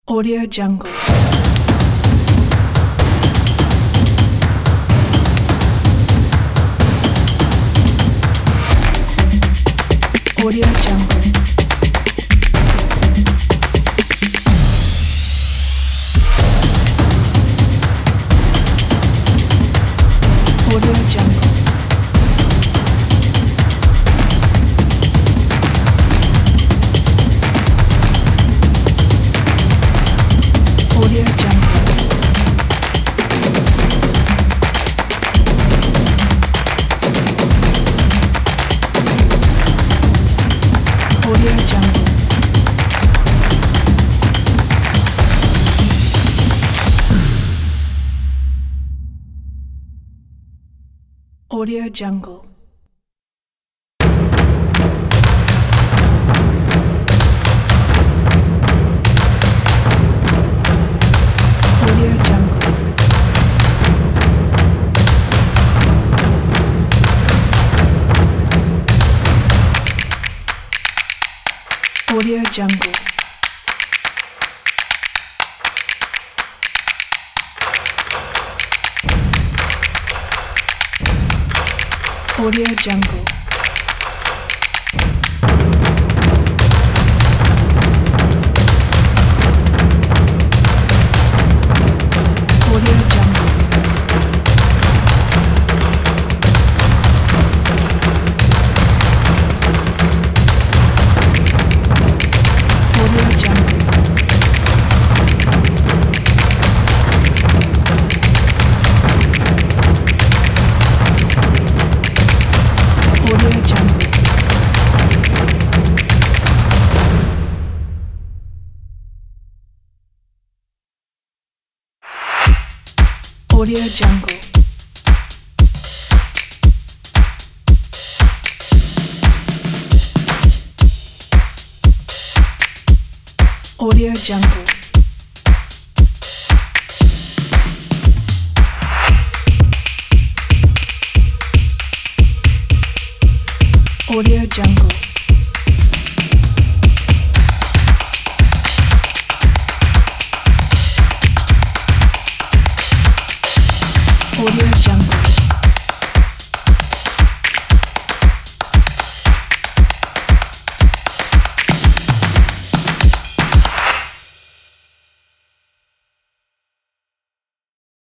Audio Jungle. Audio Jungle. Audio Jungle. Audio Jungle. Audio Jungle. Audio Jungle. Audio Jungle. Audio Jungle. Audio Jungle. Audio Jungle. Audio Jungle. Audio Jungle. Audio Jungle. Audio Jungle. Audio Jungle.